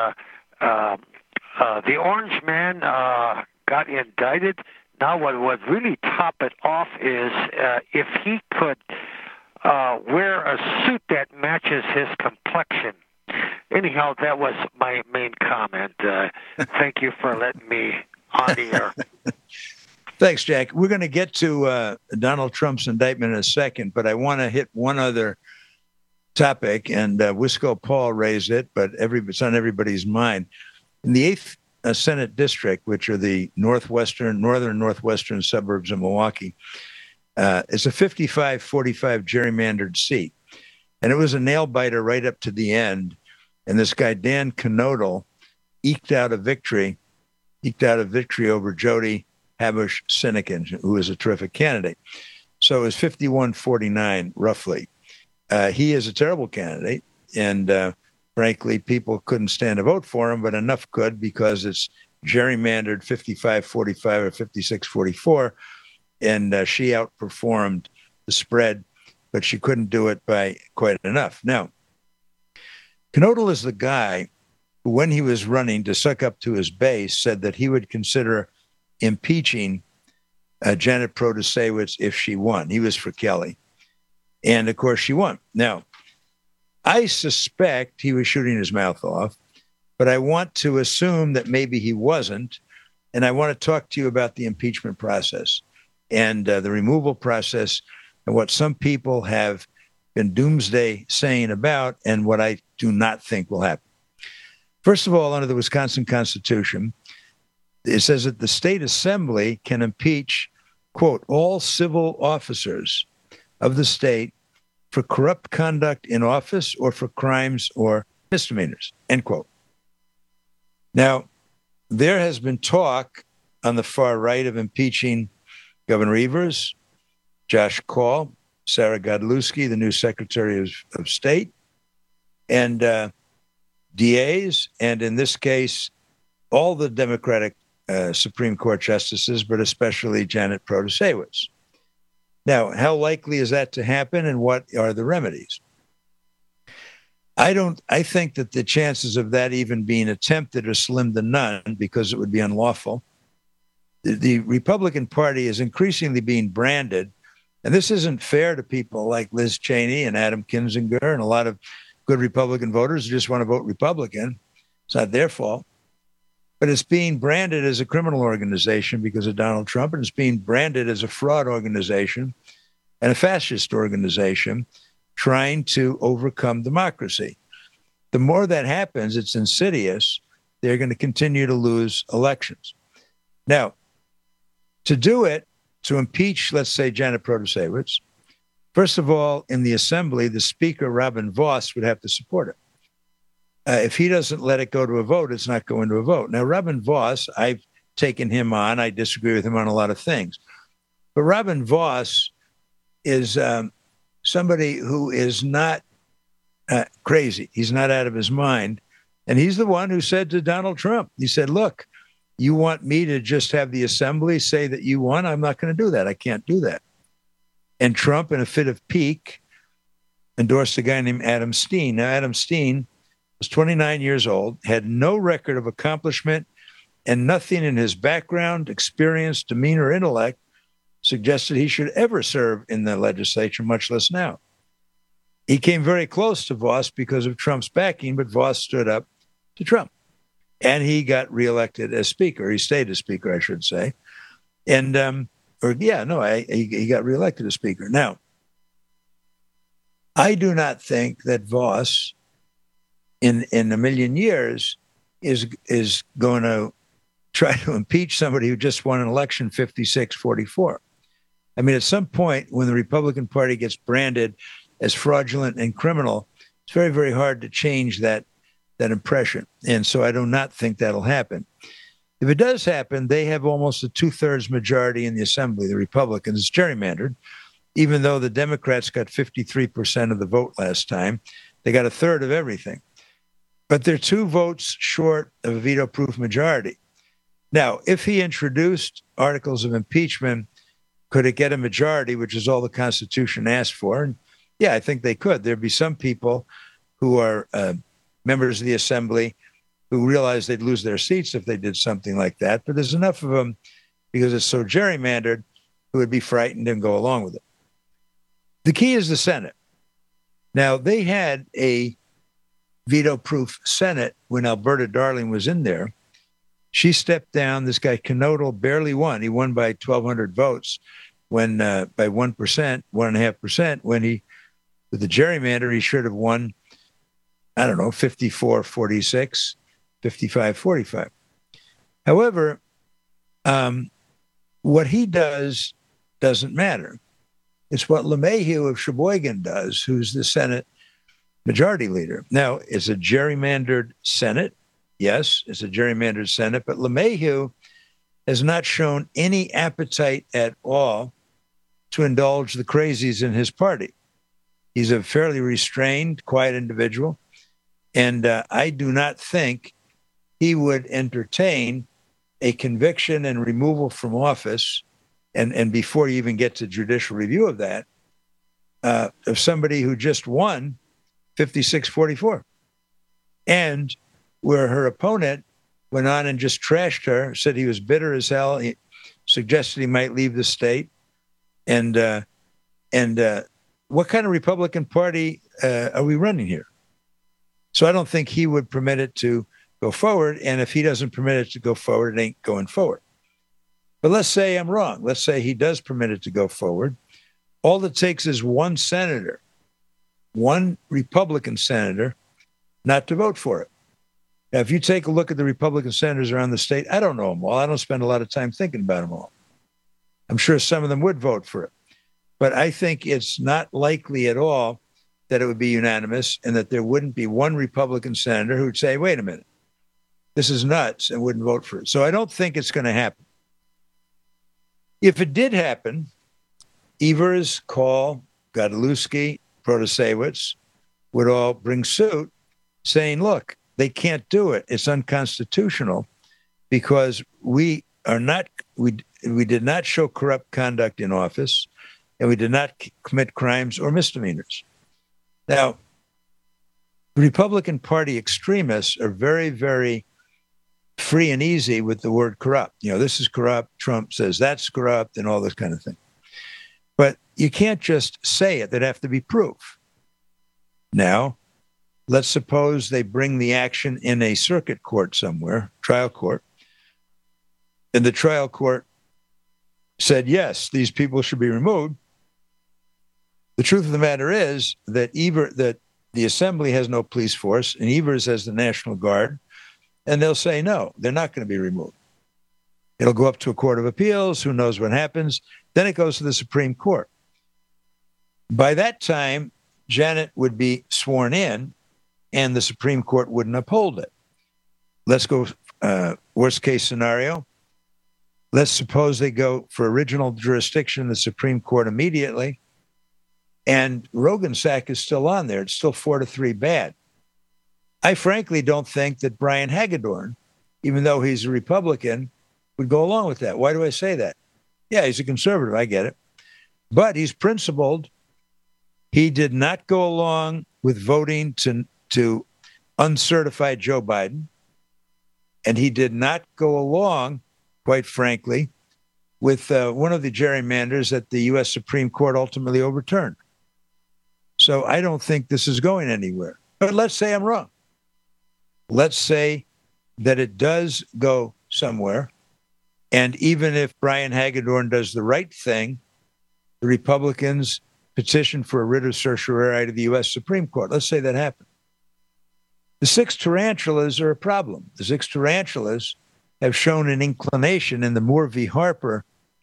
the Orange Man got indicted. Now what would really top it off is if he could wear a suit that matches his complexion. Anyhow, that was my main comment. Thank you for letting me on the air. Thanks, Jack. We're going to get to Donald Trump's indictment in a second, but I want to hit one other topic, and Wisco Paul raised it, but it's on everybody's mind. In the 8th Senate District, which are the northern northwestern suburbs of Milwaukee, it's a 55-45 gerrymandered seat. And it was a nail-biter right up to the end. And this guy, Dan Knodel, eked out a victory over Jody Habush-Sinekin, who is a terrific candidate. So it was 51-49, roughly. He is a terrible candidate, and frankly, people couldn't stand to vote for him, but enough could because it's gerrymandered 55-45 or 56-44, and she outperformed the spread, but she couldn't do it by quite enough. Now, Knodel is the guy who, when he was running to suck up to his base, said that he would consider impeaching Janet Protasewicz if she won. He was for Kelly. And, of course, she won. Now, I suspect he was shooting his mouth off, but I want to assume that maybe he wasn't. And I want to talk to you about the impeachment process and the removal process and what some people have been doomsday saying about and what I do not think will happen. First of all, under the Wisconsin Constitution, it says that the state assembly can impeach, quote, all civil officers of the state for corrupt conduct in office or for crimes or misdemeanors, end quote. Now, there has been talk on the far right of impeaching Governor Evers, Josh Kaul, Sarah Godlewski, the new Secretary of State, and DAs, and in this case, all the Democratic Supreme Court justices, but especially Janet Protasewicz. Now, how likely is that to happen, and what are the remedies? I think that the chances of that even being attempted are slim to none because it would be unlawful. The Republican Party is increasingly being branded, and this isn't fair to people like Liz Cheney and Adam Kinzinger and a lot of good Republican voters who just want to vote Republican. It's not their fault. But it's being branded as a criminal organization because of Donald Trump, and it's being branded as a fraud organization and a fascist organization trying to overcome democracy. The more that happens, it's insidious. They're going to continue to lose elections. Now, to do it, to impeach, let's say, Janet Protasewicz, first of all, in the assembly, the speaker, Robin Vos, would have to support it. If he doesn't let it go to a vote, it's not going to a vote. Now, Robin Vos, I've taken him on. I disagree with him on a lot of things. But Robin Vos is somebody who is not crazy. He's not out of his mind. And he's the one who said to Donald Trump, he said, look, you want me to just have the assembly say that you won? I'm not going to do that. I can't do that. And Trump, in a fit of pique, endorsed a guy named Adam Steen. Now, Adam Steen was 29 years old, had no record of accomplishment, and nothing in his background, experience, demeanor, intellect suggested he should ever serve in the legislature, much less now. He came very close to Vos because of Trump's backing, but Vos stood up to Trump. And he got reelected as speaker. He stayed as speaker, I should say. And, he got reelected as speaker. Now, I do not think that Vos in a million years is going to try to impeach somebody who just won an election 56-44. I mean, at some point when the Republican Party gets branded as fraudulent and criminal, it's very, very hard to change that impression. And so I do not think that'll happen. If it does happen, they have almost a 2/3 majority in the Assembly, the Republicans. It's gerrymandered. Even though the Democrats got 53% of the vote last time, they got a third of everything. But they're 2 votes short of a veto-proof majority. Now, if he introduced articles of impeachment, could it get a majority, which is all the Constitution asked for? And yeah, I think they could. There'd be some people who are members of the Assembly who realize they'd lose their seats if they did something like that. But there's enough of them, because it's so gerrymandered, who would be frightened and go along with it. The key is the Senate. Now, they had a veto-proof Senate when Alberta Darling was in there. She stepped down. This guy Knodel barely won. He won by 1,200 votes when by 1%, 1.5%. When with the gerrymander, he should have won, 54-46, 55-45. However, what he does doesn't matter. It's what LeMahieu of Sheboygan does, who's the Senate majority leader. Now, it's a gerrymandered Senate. Yes, it's a gerrymandered Senate, but LeMahieu has not shown any appetite at all to indulge the crazies in his party. He's a fairly restrained, quiet individual, and I do not think he would entertain a conviction and removal from office, and before you even get to judicial review of that, of somebody who just won 56-44. And where her opponent went on and just trashed her, said he was bitter as hell, he suggested he might leave the state. And what kind of Republican Party are we running here? So I don't think he would permit it to go forward. And if he doesn't permit it to go forward, it ain't going forward. But let's say I'm wrong. Let's say he does permit it to go forward. All it takes is one senator, one Republican senator, not to vote for it. Now, if you take a look at the Republican senators around the state, I don't know them all. I don't spend a lot of time thinking about them all. I'm sure some of them would vote for it. But I think it's not likely at all that it would be unanimous and that there wouldn't be one Republican senator who would say, wait a minute, this is nuts, and wouldn't vote for it. So I don't think it's going to happen. If it did happen, Evers, Call, Godlewski, Protasewicz would all bring suit saying, look, they can't do it. It's unconstitutional because we did not show corrupt conduct in office, and we did not commit crimes or misdemeanors. Now, the Republican Party extremists are very, very free and easy with the word corrupt. This is corrupt. Trump says that's corrupt and all this kind of thing. But you can't just say it. There'd have to be proof. Now, let's suppose they bring the action in a circuit court somewhere, trial court, and the trial court said, yes, these people should be removed. The truth of the matter is that the Assembly has no police force, and Evers has the National Guard, and they'll say, no, they're not going to be removed. It'll go up to a court of appeals. Who knows what happens? Then it goes to the Supreme Court. By that time, Janet would be sworn in, and the Supreme Court wouldn't uphold it. Let's go worst case scenario. Let's suppose they go for original jurisdiction in the Supreme Court immediately, and Roggensack is still on there. It's still 4-3 bad. I frankly don't think that Brian Hagedorn, even though he's a Republican, would go along with that. Why do I say that? Yeah, he's a conservative. I get it. But he's principled. He did not go along with voting to uncertify Joe Biden. And he did not go along, quite frankly, with one of the gerrymanders that the U.S. Supreme Court ultimately overturned. So I don't think this is going anywhere. But let's say I'm wrong. Let's say that it does go somewhere. And even if Brian Hagedorn does the right thing, the Republicans petition for a writ of certiorari to the U.S. Supreme Court. Let's say that happened. The 6 tarantulas are a problem. The 6 tarantulas have shown an inclination in the Moore v. Harper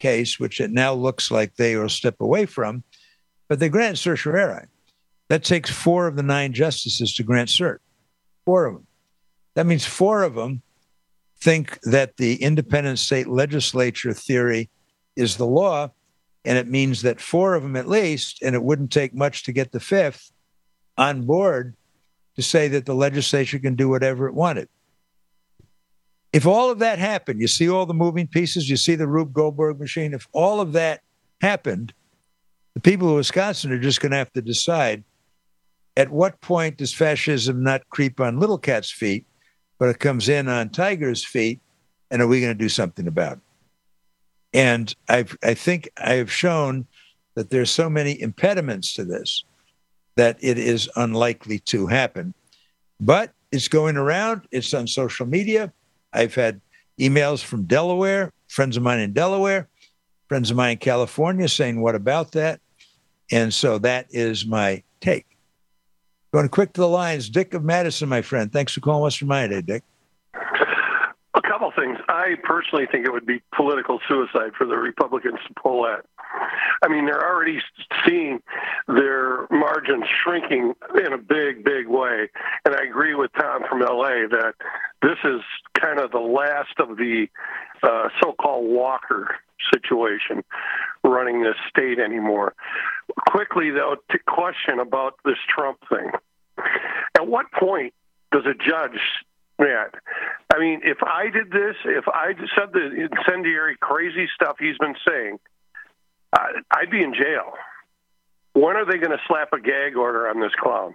case, which it now looks like they will step away from, but they grant certiorari. That takes 4 of the 9 justices to grant cert. 4 of them. That means 4 of them think that the independent state legislature theory is the law, and it means that 4 of them at least, and it wouldn't take much to get the 5th on board to say that the legislature can do whatever it wanted. If all of that happened, you see all the moving pieces, you see the Rube Goldberg machine, if all of that happened, the people of Wisconsin are just going to have to decide at what point does fascism not creep on little cat's feet, but it comes in on tiger's feet, and are we going to do something about it? And I think I have shown that there's so many impediments to this that it is unlikely to happen. But it's going around. It's on social media. I've had emails from Delaware, friends of mine in Delaware, friends of mine in California saying, what about that? And so that is my take. Going quick to the lines. Dick of Madison, my friend. Thanks for calling Western Mind today, Dick. A couple things. I personally think it would be political suicide for the Republicans to pull that. I mean, they're already seeing their margins shrinking in a big, big way. And I agree with Tom from L.A. that this is kind of the last of the so-called Walker situation running this state anymore. Quickly, though, to question about this Trump thing. At what point does a judge, I mean, if I did this, if I said the incendiary crazy stuff he's been saying, I'd be in jail. When are they going to slap a gag order on this clown?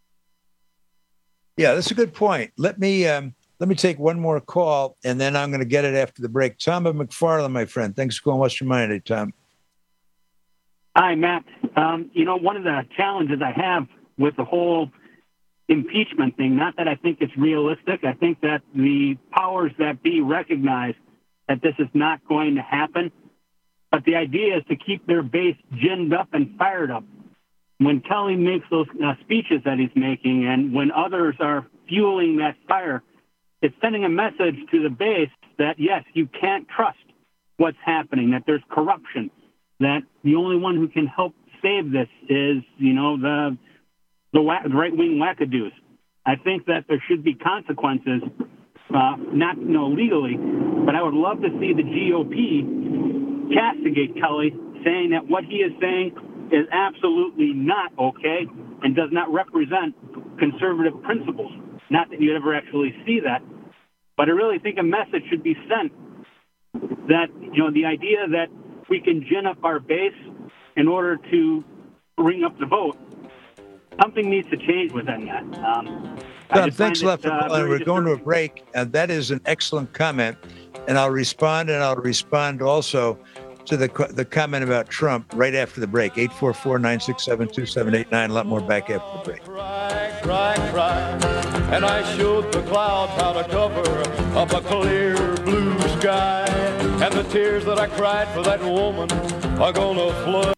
Yeah, that's a good point. Let me take one more call, and then I'm going to get it after the break. Tom of McFarland, my friend. Thanks for calling Western Mind today, Tom. Hi, Matt. One of the challenges I have with the whole impeachment thing, not that I think it's realistic, I think that the powers that be recognize that this is not going to happen, but the idea is to keep their base ginned up and fired up. When Kelly makes those speeches that he's making, and when others are fueling that fire, it's sending a message to the base that, yes, you can't trust what's happening, that there's corruption, that the only one who can help save this is, the right-wing wackadoos. I think that there should be consequences, not legally, but I would love to see the GOP castigate Kelly, saying that what he is saying is absolutely not okay and does not represent conservative principles. Not that you'd ever actually see that, but I really think a message should be sent that, the idea that we can gin up our base in order to bring up the vote, something needs to change within that. Thanks a lot for calling. We're going to a break, and that is an excellent comment, and I'll respond also to the comment about Trump right after the break. 844-967-2789. A lot more back after the break. Cry, and I showed the clouds how to cover up a clear blue sky, and the tears that I cried for that woman are gonna flood.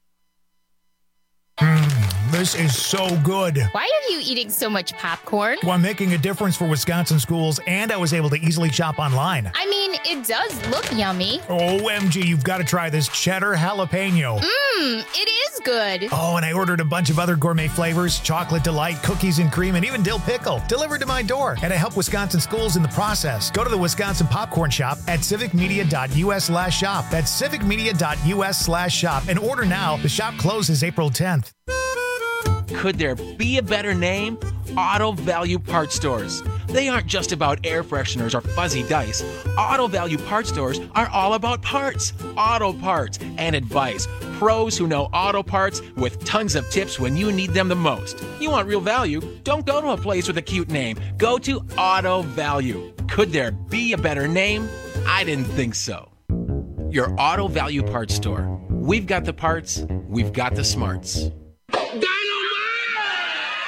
This is so good. Why are you eating so much popcorn? Well, I'm making a difference for Wisconsin schools, and I was able to easily shop online. I mean, it does look yummy. OMG, you've got to try this cheddar jalapeno. It is good. Oh, and I ordered a bunch of other gourmet flavors, chocolate delight, cookies and cream, and even dill pickle, delivered to my door. And I help Wisconsin schools in the process. Go to the Wisconsin Popcorn Shop at civicmedia.us/shop. That's civicmedia.us/shop. And order now. The shop closes April 10th. Could there be a better name? Auto Value Parts Stores. They aren't just about air fresheners or fuzzy dice. Auto Value Parts Stores are all about parts, auto parts, and advice. Pros who know auto parts with tons of tips when you need them the most. You want real value? Don't go to a place with a cute name. Go to Auto Value. Could there be a better name? I didn't think so. Your Auto Value Parts Store. We've got the parts, we've got the smarts.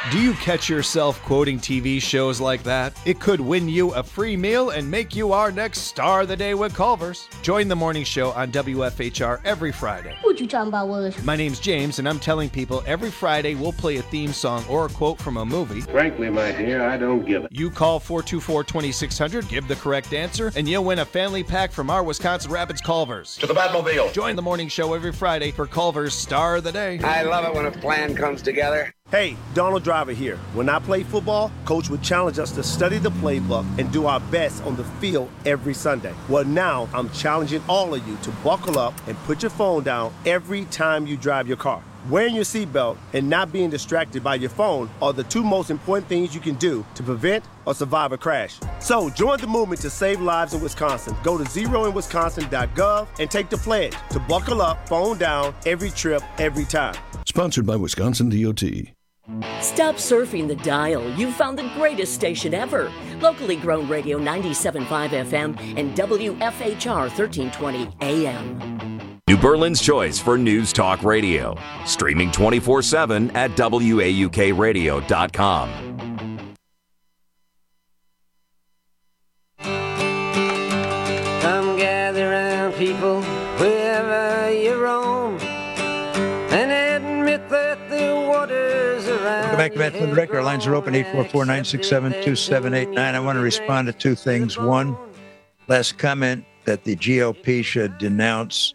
Do you catch yourself quoting TV shows like that? It could win you a free meal and make you our next star of the day with Culver's. Join the morning show on WFHR every Friday. What you talking about, Willis? My name's James, and I'm telling people every Friday we'll play a theme song or a quote from a movie. Frankly, my dear, I don't give it. You call 424-2600, give the correct answer, and you'll win a family pack from our Wisconsin Rapids Culver's. To the Batmobile. Join the morning show every Friday for Culver's Star of the Day. I love it when a plan comes together. Hey, Donald Driver here. When I played football, Coach would challenge us to study the playbook and do our best on the field every Sunday. Well, now I'm challenging all of you to buckle up and put your phone down every time you drive your car. Wearing your seatbelt and not being distracted by your phone are the two most important things you can do to prevent or survive a crash. So join the movement to save lives in Wisconsin. Go to zeroinwisconsin.gov and take the pledge to buckle up, phone down, every trip, every time. Sponsored by Wisconsin DOT. Stop surfing the dial. You've found the greatest station ever. Locally grown radio 97.5 FM and WFHR 1320 AM. New Berlin's choice for news talk radio. Streaming 24/7 at WAUKradio.com. Come gather round, people, wherever you roam, and admit that the waters around. Welcome back to Matt Flynn Director. Our lines are open, 844-967-2789. I want to respond to two things. One, last comment that the GOP should denounce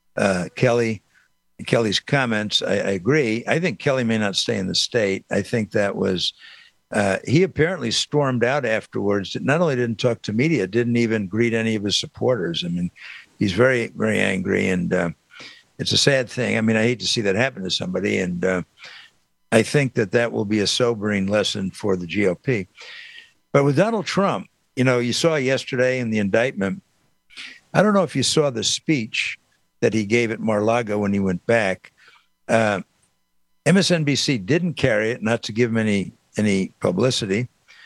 Kelly's comments. I agree. I think Kelly may not stay in the state. I think that was he apparently stormed out afterwards. Not only didn't talk to media, didn't even greet any of his supporters. I mean, he's very, very angry, and it's a sad thing. I mean, I hate to see that happen to somebody, and I think that will be a sobering lesson for the GOP. But with Donald Trump, you saw yesterday in the indictment, I don't know if you saw the speech that he gave at Mar-a-Lago when he went back. MSNBC didn't carry it, not to give him any publicity.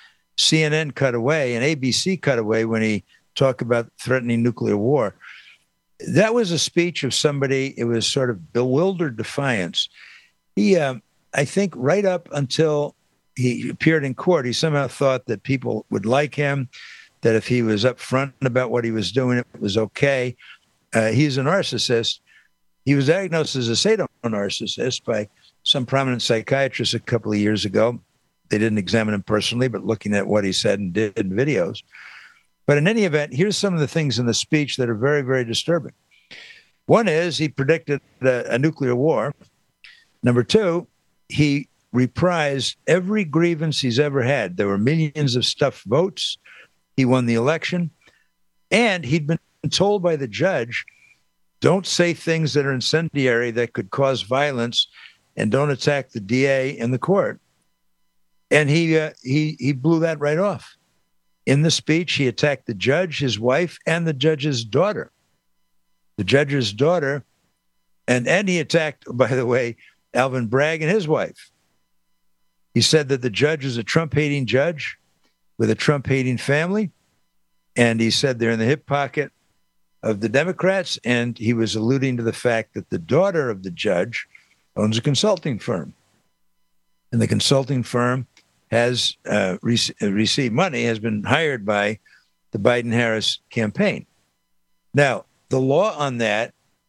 CNN cut away, and ABC cut away when he talked about threatening nuclear war. That was a speech of somebody, it was sort of bewildered defiance. He, I think right up until he appeared in court, he somehow thought that people would like him, that if he was upfront about what he was doing, it was okay. He's a narcissist. He was diagnosed as a sadomasochistic by some prominent psychiatrist a couple of years ago. They didn't examine him personally, but looking at what he said and did in videos. But in any event, here's some of the things in the speech that are very, very disturbing. One is he predicted a nuclear war. Number two, he reprised every grievance he's ever had. There were millions of stuffed votes. He won the election. And he'd been told by the judge, don't say things that are incendiary that could cause violence, and don't attack the DA in the court. And he blew that right off. In the speech, he attacked the judge, his wife, and the judge's daughter. The judge's daughter, and he attacked, by the way, Alvin Bragg and his wife. He said that the judge is a Trump-hating judge with a Trump-hating family, and he said they're in the hip pocket of the Democrats, and he was alluding to the fact that the daughter of the judge owns a consulting firm. And the consulting firm has received money, has been hired by the Biden-Harris campaign. Now, the law on that,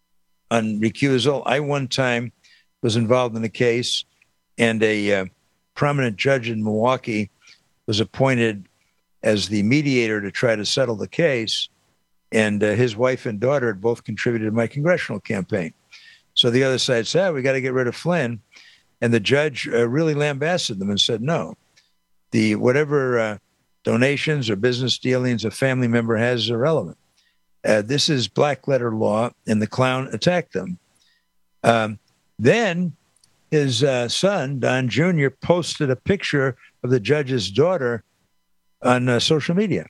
on recusal, I one time was involved in a case, and a prominent judge in Milwaukee was appointed as the mediator to try to settle the case. And his wife and daughter had both contributed to my congressional campaign. So the other side said, we got to get rid of Flynn. And the judge really lambasted them and said, no, whatever donations or business dealings a family member has is irrelevant. This is black letter law, and the clown attacked them. Then his son, Don Jr., posted a picture of the judge's daughter on social media.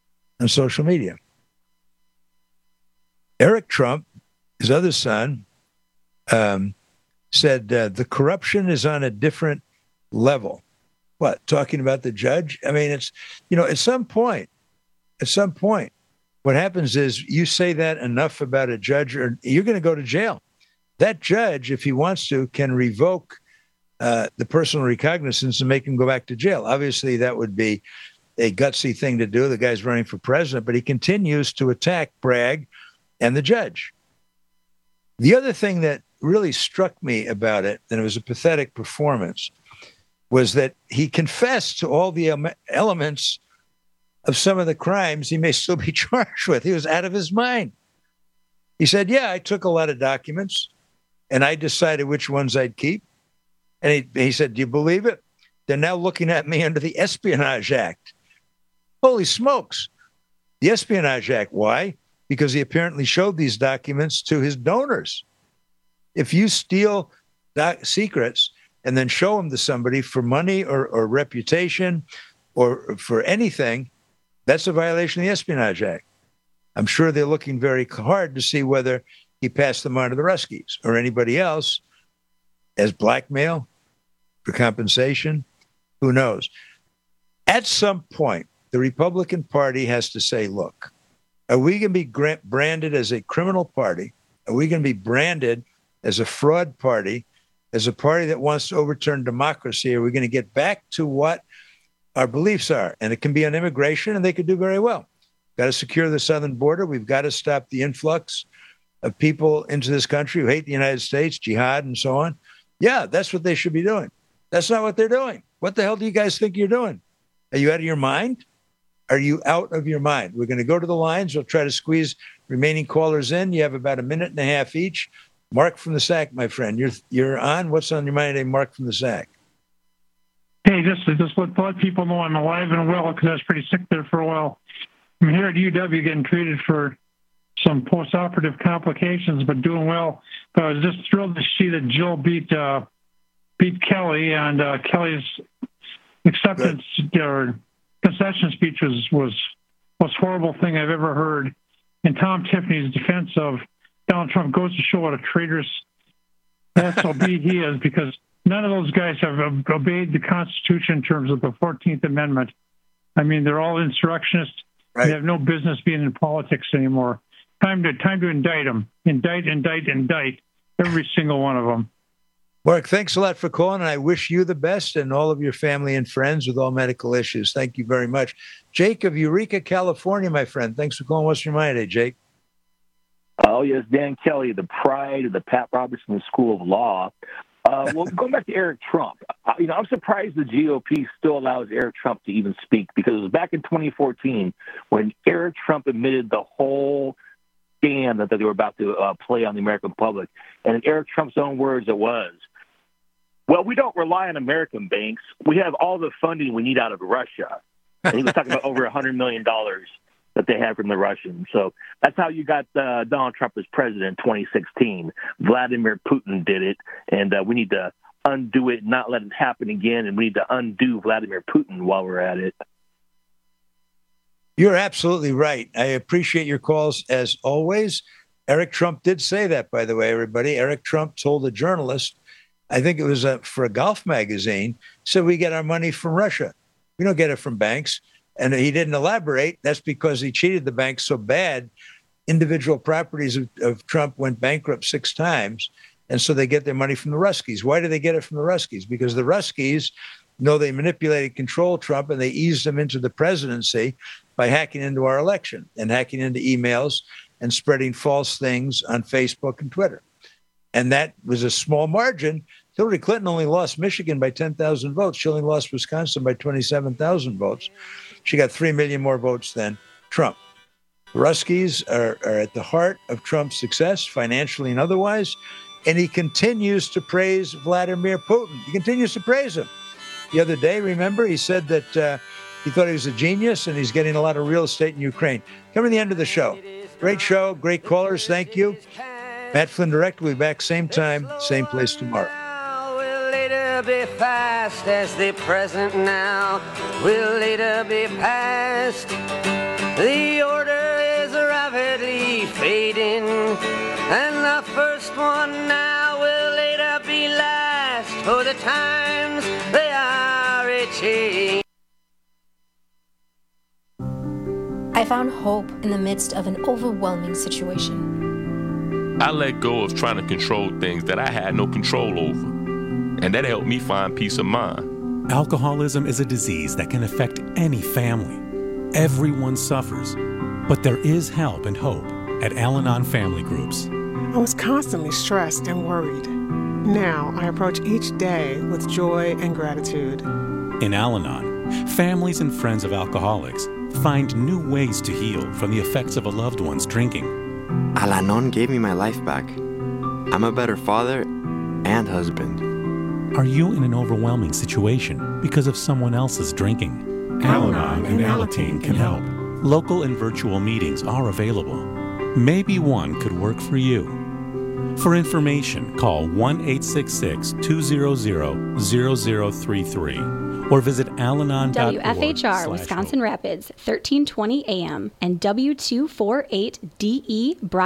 Eric Trump, his other son, said the corruption is on a different level. What, talking about the judge? I mean, it's, at some point, what happens is you say that enough about a judge, or you're going to go to jail. That judge, if he wants to, can revoke the personal recognizance and make him go back to jail. Obviously, that would be a gutsy thing to do. The guy's running for president, but he continues to attack Bragg and the judge. The other thing that really struck me about it, and it was a pathetic performance, was that he confessed to all the elements of some of the crimes he may still be charged with. He was out of his mind. He said, yeah, I took a lot of documents and I decided which ones I'd keep. And he said, do you believe it? They're now looking at me under the Espionage Act. Holy smokes. The Espionage Act. Why? Because he apparently showed these documents to his donors. If you steal secrets and then show them to somebody for money or reputation or for anything, that's a violation of the Espionage Act. I'm sure they're looking very hard to see whether he passed them on to the Ruskies or anybody else as blackmail for compensation. Who knows? At some point, the Republican Party has to say, look, are we going to be branded as a criminal party? Are we going to be branded as a fraud party, as a party that wants to overturn democracy? Are we going to get back to what our beliefs are? And it can be on immigration, and they could do very well. Got to secure the southern border. We've got to stop the influx of people into this country who hate the United States, jihad, and so on. Yeah, that's what they should be doing. That's not what they're doing. What the hell do you guys think you're doing? Are you out of your mind? Are you out of your mind? We're going to go to the lines. We'll try to squeeze remaining callers in. You have about a minute and a half each. Mark from the Sack, my friend. You're on. What's on your mind today, Mark from the Sack? Hey, just let people know I'm alive and well because I was pretty sick there for a while. I'm here at UW getting treated for some post-operative complications, but doing well. But I was just thrilled to see that Jill beat Kelly, and Kelly's acceptance or concession speech was most horrible thing I've ever heard. And Tom Tiffany's defense of Donald Trump goes to show what a traitorous SOB he is, because none of those guys have obeyed the Constitution in terms of the 14th Amendment. I mean, they're all insurrectionists. Right. They have no business being in politics anymore. Time to indict them. Indict, every single one of them. Mark, thanks a lot for calling, and I wish you the best and all of your family and friends with all medical issues. Thank you very much. Jake of Eureka, California, my friend. Thanks for calling. What's your mind today, Jake? Oh, yes, Dan Kelly, the pride of the Pat Robertson School of Law. Well, going back to Eric Trump, I'm surprised the GOP still allows Eric Trump to even speak, because it was back in 2014 when Eric Trump admitted the whole scam that they were about to play on the American public. And in Eric Trump's own words, it was, well, we don't rely on American banks. We have all the funding we need out of Russia. And he was talking about over $100 million that they had from the Russians. So that's how you got Donald Trump as president in 2016. Vladimir Putin did it, and we need to undo it, not let it happen again, and we need to undo Vladimir Putin while we're at it. You're absolutely right. I appreciate your calls as always. Eric Trump did say that, by the way, everybody. Eric Trump told a journalist, I think it was for a golf magazine, said we get our money from Russia. We don't get it from banks. And he didn't elaborate. That's because he cheated the banks so bad. Individual properties of Trump went bankrupt 6 times. And so they get their money from the Ruskies. Why do they get it from the Ruskies? Because the Ruskies know they manipulated, controlled Trump, and they eased him into the presidency by hacking into our election and hacking into emails and spreading false things on Facebook and Twitter. And that was a small margin. Hillary Clinton only lost Michigan by 10,000 votes. She only lost Wisconsin by 27,000 votes. She got 3 million more votes than Trump. The Ruskies are at the heart of Trump's success, financially and otherwise, and he continues to praise Vladimir Putin. He continues to praise him. The other day, remember, he said that he thought he was a genius and he's getting a lot of real estate in Ukraine. Coming to the end of the show. Great show, great callers. Thank you. Matt Flynn Direct will be back same time, same place tomorrow. Be past as the present now will later be past. The order is rapidly fading, and the first one now will later be last, for the times they are a-changing. I found hope in the midst of an overwhelming situation. I let go of trying to control things that I had no control over. and that helped me find peace of mind. Alcoholism is a disease that can affect any family. Everyone suffers, but there is help and hope at Al-Anon Family Groups. I was constantly stressed and worried. Now I approach each day with joy and gratitude. In Al-Anon, families and friends of alcoholics find new ways to heal from the effects of a loved one's drinking. Al-Anon gave me my life back. I'm a better father and husband. Are you in an overwhelming situation because of someone else's drinking? Al-Anon and Alateen can help. Local and virtual meetings are available. Maybe one could work for you. For information, call 1-866-200-0033 or visit alanon.org. WFHR Wisconsin Rapids, 1320 AM and W248DE broadcast.